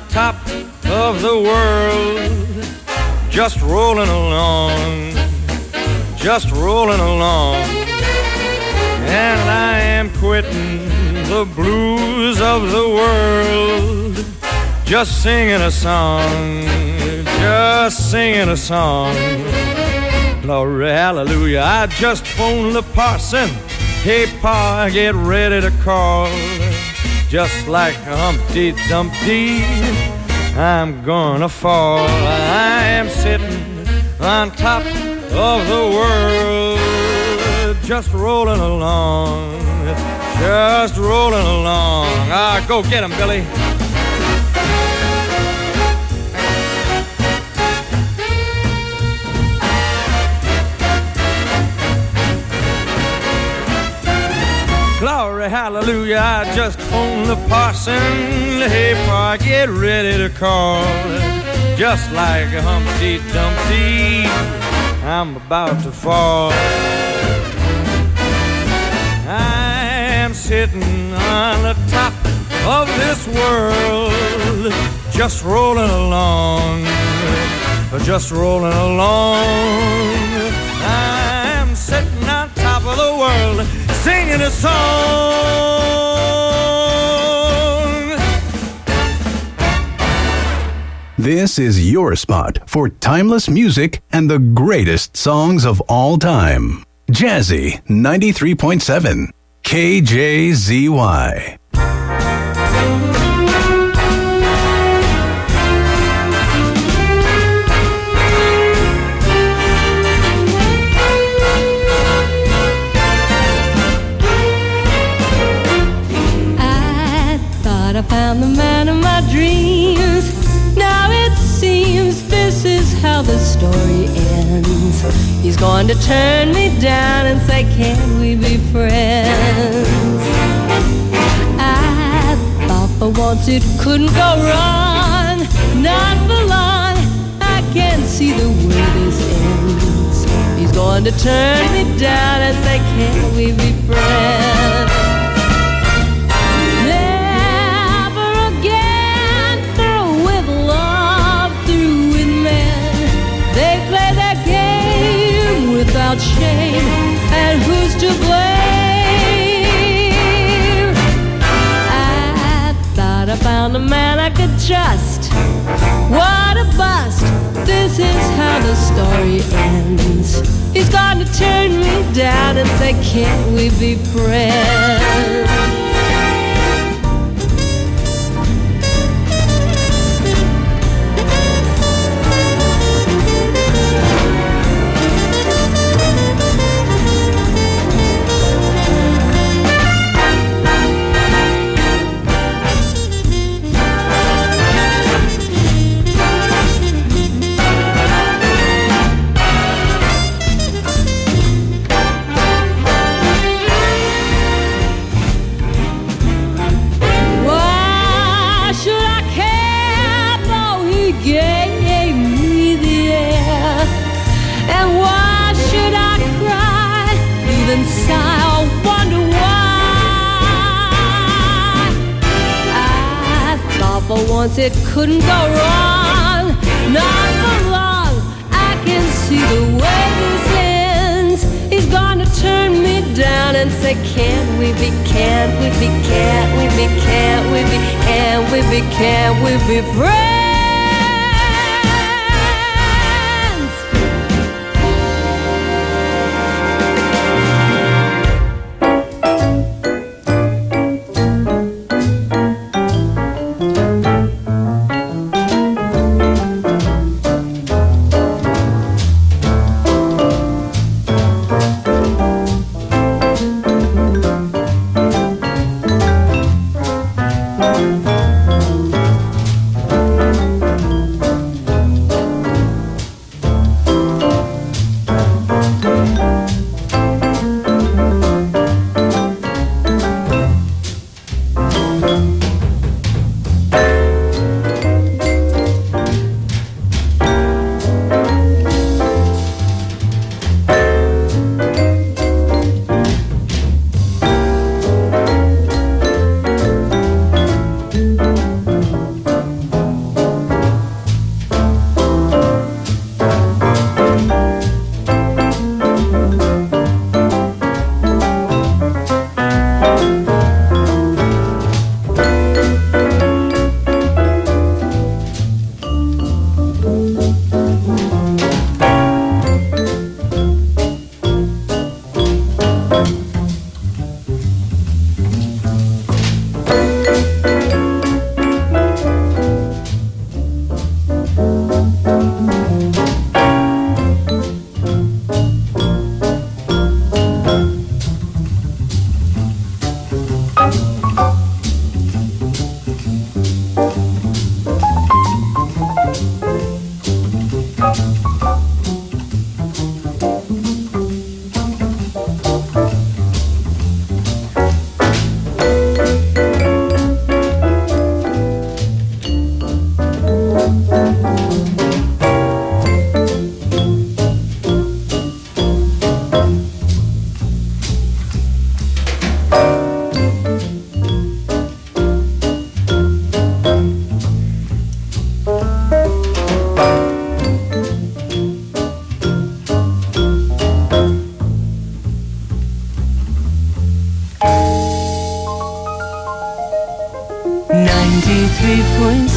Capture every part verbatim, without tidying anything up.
top of the world, just rolling along, just rolling along. And I am quitting the blues of the world, just singing a song, just singing a song. Glory, hallelujah. I just phoned the parson. Hey, Pa, get ready to call. Just like Humpty Dumpty, I'm gonna fall. I am sitting on top of the world, just rolling along, just rolling along. Ah, go get him, Billy. Glory, hallelujah, I just phoned the parson. Hey, Pa, get ready to call. Just like a Humpty Dumpty, I'm about to fall. I am sitting on the top of this world, just rolling along, just rolling along. I am sitting on top of the world, singing a song. This is your spot for timeless music and the greatest songs of all time. Jazzy ninety-three point seven K J Z Y. I found the man of my dreams. Now it seems this is how the story ends. He's going to turn me down and say, can we be friends? I thought for once it couldn't go wrong, not for long. I can't see the way this ends. He's going to turn me down and say, can we be friends? Without shame, and who's to blame? I thought I found a man I could trust. What a bust! This is how the story ends. He's going to turn me down and say, can't we be friends? For once it couldn't go wrong, not for long. I can see the way this ends. He's gonna turn me down and say, can't we be, can't we be, can't we be, can't we be, can't we be, can't we be friends?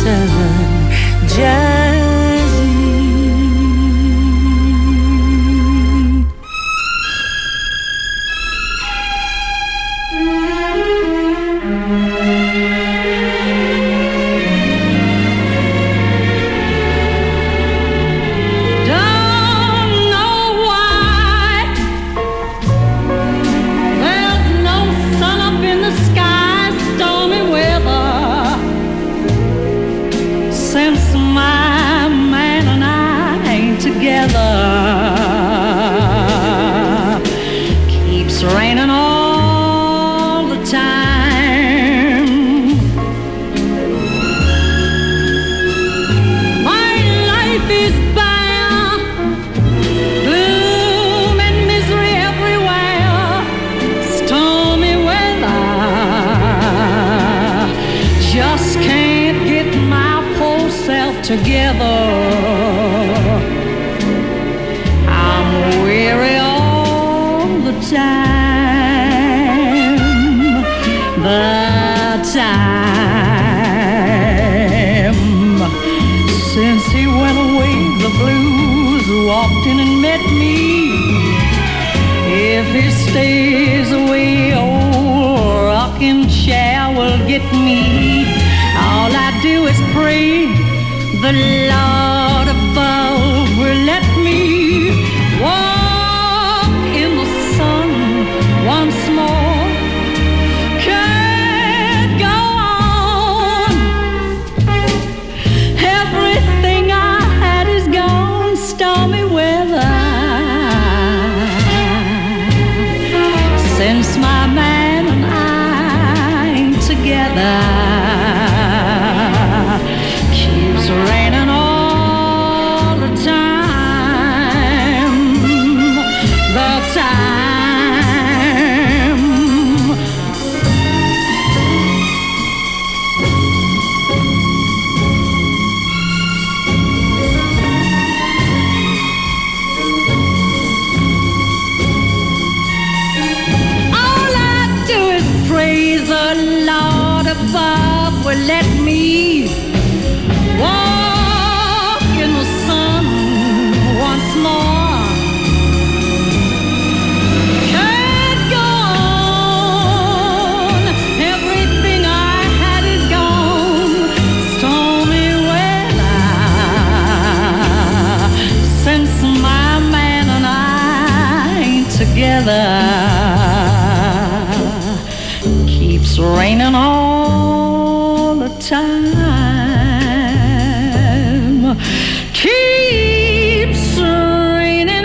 seven, Jazzy. Together, I'm weary all the time, the time since he went away. The blues walked in and met me. If he stays away, old rocking chair will get me. All I do is pray the Lord above will let me walk in the sun once more. Can't go on. Everything I had is gone. Stormy weather since my man and I ain't together. Raining all the time, the time. All I do is praise the Lord above will let me walk in the sun once more. Can't go on. Everything I had is gone. Stormy weather since my man and I ain't together. Keeps raining all the time. Keeps raining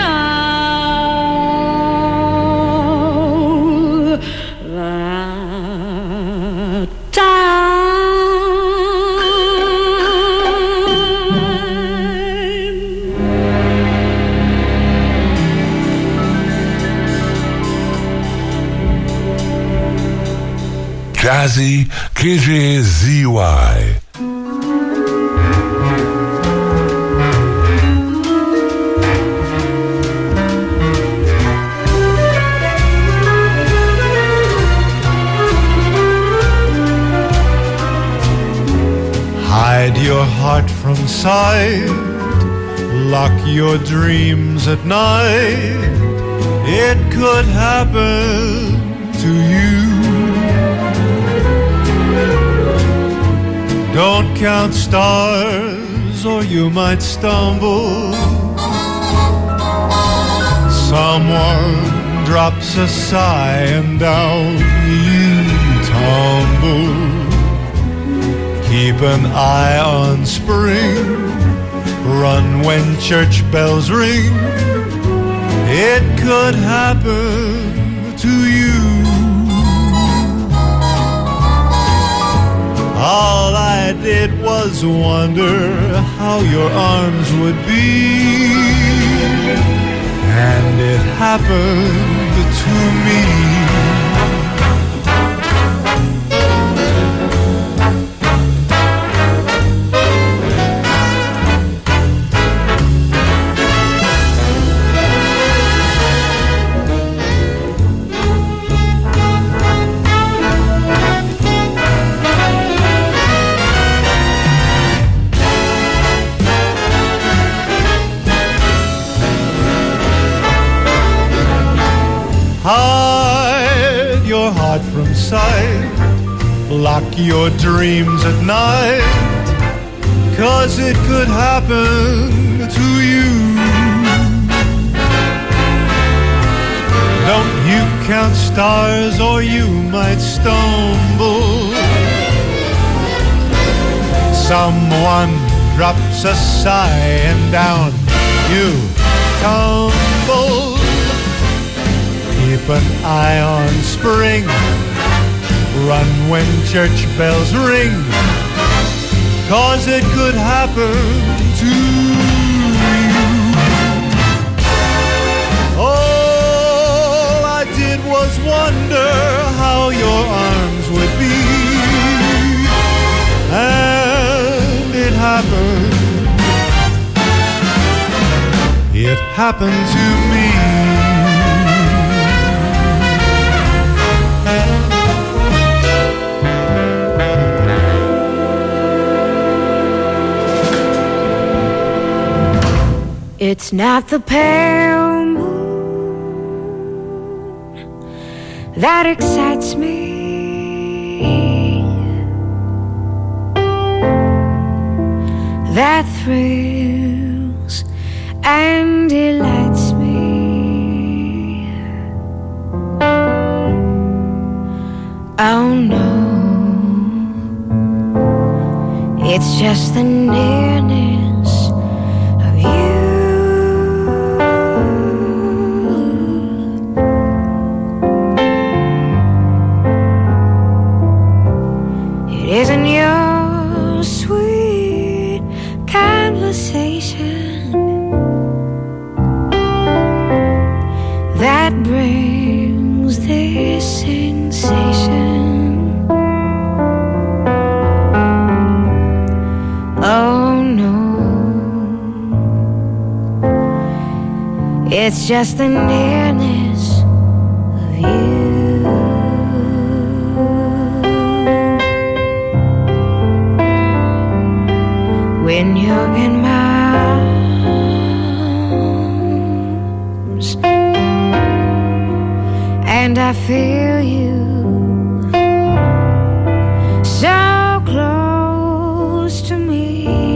all the time. Jazzy K J Z Y. Hide your heart from sight, lock your dreams at night. It could happen to you. Don't count stars or you might stumble. Someone drops a sigh and down you tumble. Keep an eye on spring, run when church bells ring. It could happen to you. All I did was wonder how your arms would be, and it happened to me. out from sight. Lock your dreams at night, 'cause it could happen to you. Don't you count stars or you might stumble. Someone drops a sigh and down you tumble. Keep an eye on spring. Run when church bells ring, 'cause it could happen to you. All I did was wonder how your arms would be, and it happened. It happened to me. It's not the pale moon that excites me. That thrills and delights me. Oh no, it's just the nearness of you. It isn't your sweet conversation that brings this sensation. Oh no, it's just the nearness of you. When you're in my arms and I feel you so close to me,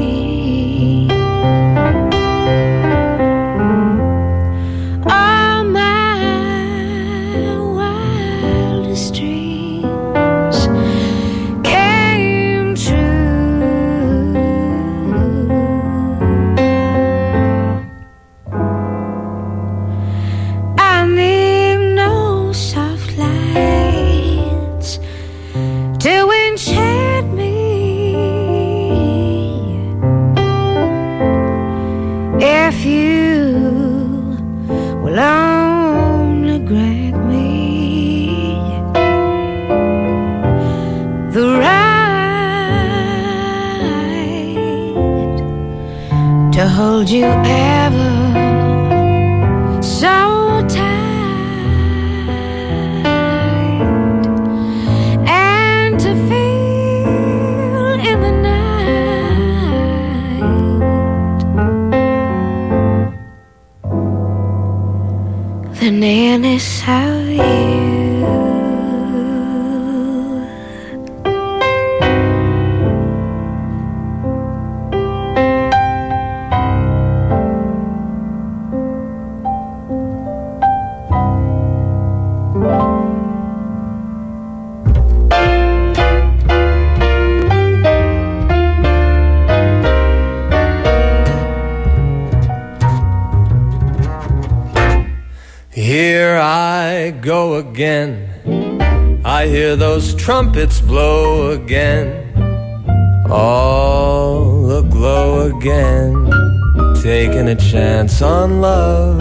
all my wildest dreams came true. I need no soft lights to enchant me. If you will only grant me the right to hold you ever so tight, and to feel in the night the nearness of you. Here I go again. I hear those trumpets blow again. All aglow again. Taking a chance on love.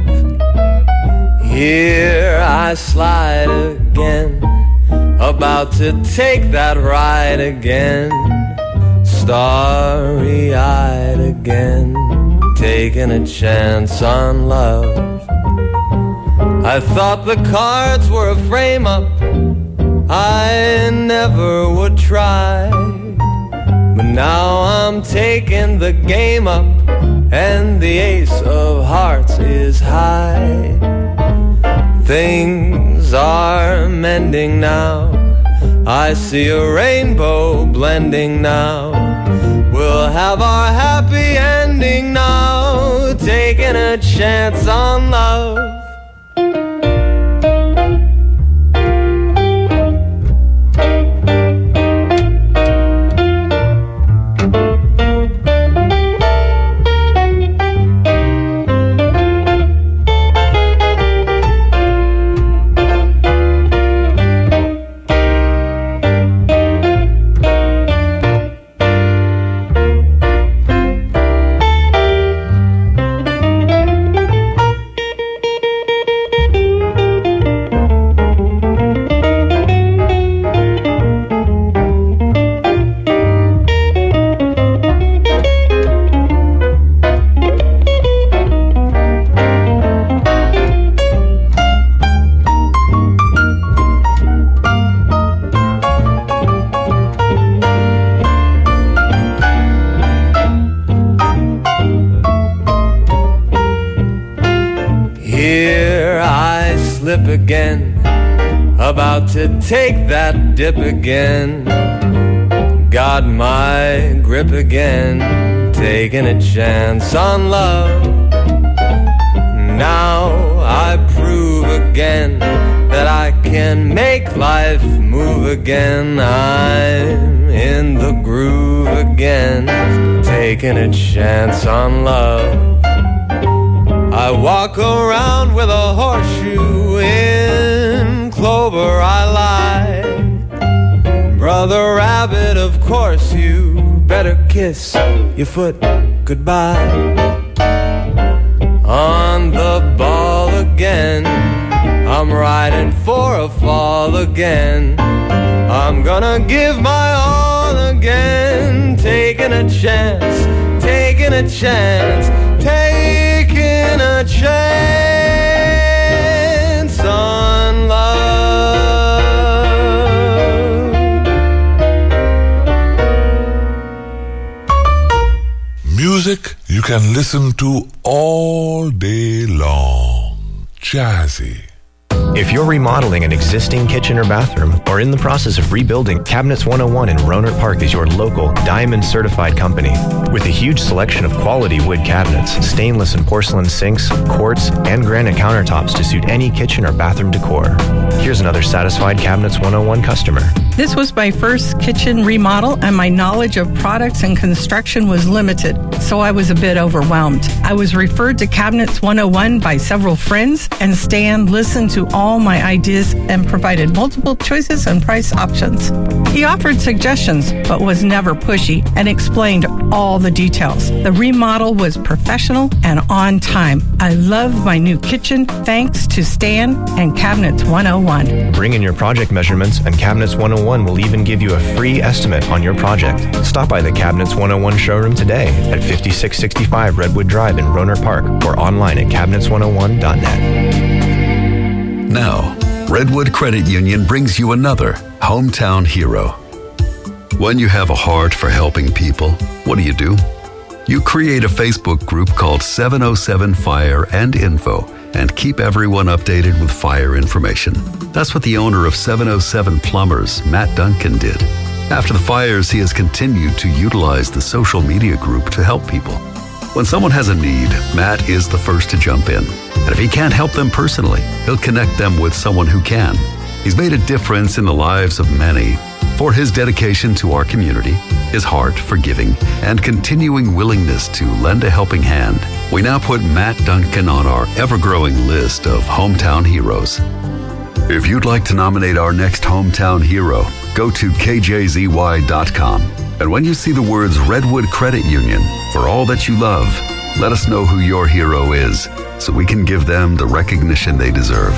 Here I slide again. About to take that ride again. Starry-eyed again. Taking a chance on love. I thought the cards were a frame-up I never would try, but now I'm taking the game up, and the ace of hearts is high. Things storms are mending now. I see a rainbow blending now. We'll have our happy ending now, taking a chance on love. Again, about to take that dip again. Got my grip again, taking a chance on love. Now I prove again that I can make life move again. I'm in the groove again, taking a chance on love. I walk around with a horseshoe, in clover I lie. Brother Rabbit, of course you better kiss your foot goodbye. On the ball again, I'm riding for a fall again. I'm gonna give my all again, taking a chance, taking a chance, taking a chance on love. Music you can listen to all day long. Jazzy. If you're remodeling an existing kitchen or bathroom or in the process of rebuilding, Cabinets one oh one in Rohnert Park is your local Diamond certified company. With a huge selection of quality wood cabinets, stainless and porcelain sinks, quartz, and granite countertops to suit any kitchen or bathroom decor. Here's another satisfied Cabinets one oh one customer. This was my first kitchen remodel, and my knowledge of products and construction was limited, so I was a bit overwhelmed. I was referred to Cabinets one oh one by several friends, and Stan listened to all my ideas and provided multiple choices and price options. He offered suggestions, but was never pushy, and explained all the details. The remodel was professional and on time. I love my new kitchen thanks to Stan and Cabinets one oh one. Bring in your project measurements, and Cabinets one oh one will even give you a free estimate on your project. Stop by the Cabinets one oh one showroom today at fifty-six sixty-five Redwood Drive in Rohnert Park, or online at cabinets one oh one dot net. Now, Redwood Credit Union brings you another hometown hero. When you have a heart for helping people, what do you do? You create a Facebook group called seven oh seven Fire and Info and keep everyone updated with fire information. That's what the owner of seven oh seven Plumbers, Matt Duncan, did. After the fires, he has continued to utilize the social media group to help people. When someone has a need, Matt is the first to jump in. And if he can't help them personally, he'll connect them with someone who can. He's made a difference in the lives of many for his dedication to our community, his heart for giving, and continuing willingness to lend a helping hand. We now put Matt Duncan on our ever-growing list of hometown heroes. If you'd like to nominate our next hometown hero, go to K J Z Y dot com. And when you see the words Redwood Credit Union, for all that you love, let us know who your hero is so we can give them the recognition they deserve.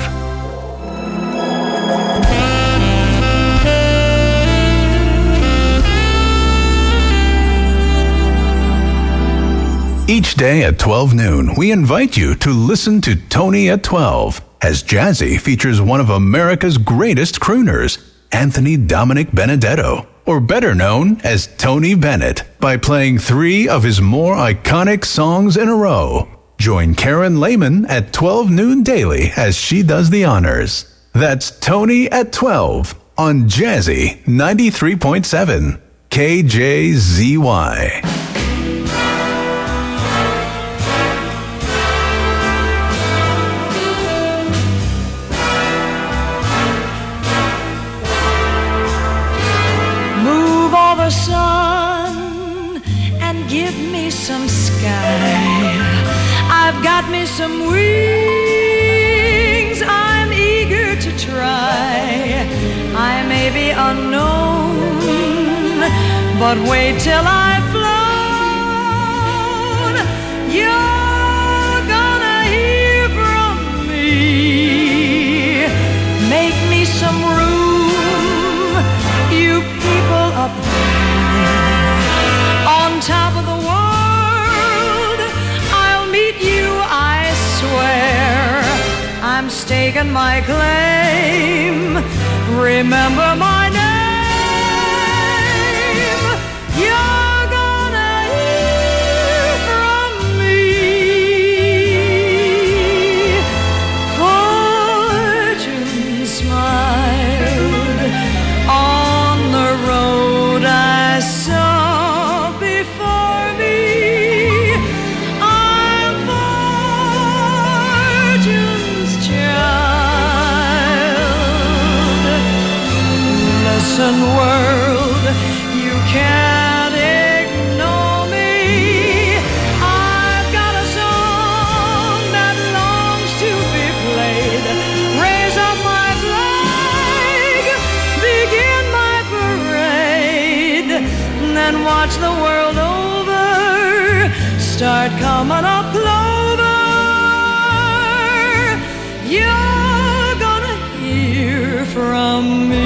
Each day at twelve noon, we invite you to listen to Tony at twelve, as Jazzy features one of America's greatest crooners, Anthony Dominic Benedetto, or better known as Tony Bennett, by playing three of his more iconic songs in a row. Join Karen Lehman at twelve noon daily as she does the honors. That's Tony at twelve on Jazzy ninety-three point seven K J Z Y. Move all the sun and give me some sky. I've got me some wings I'm eager to try. I may be unknown, but wait till I've flown. You're gonna hear from me. Make me some room, you people up there on top of the world. I'll meet you, I swear. I'm staking my claim. Remember my name. You're gonna hear from me. Fortune smiled on the road I saw before me. I'm fortune's child. Listen, world, you can't ignore me. I've got a song that longs to be played. Raise up my flag, begin my parade, then watch the world over start coming up clover. You're gonna hear from me.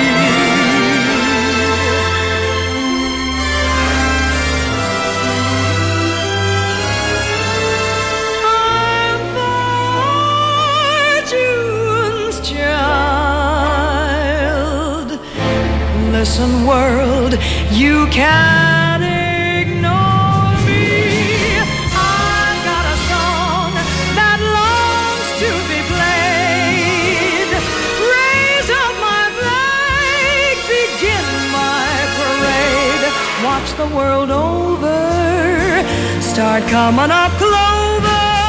I'm fortune's child. Listen, world, you can't ignore me. I've got a song that longs to be played. Raise up my flag, begin my parade. Watch the world over start coming up clover.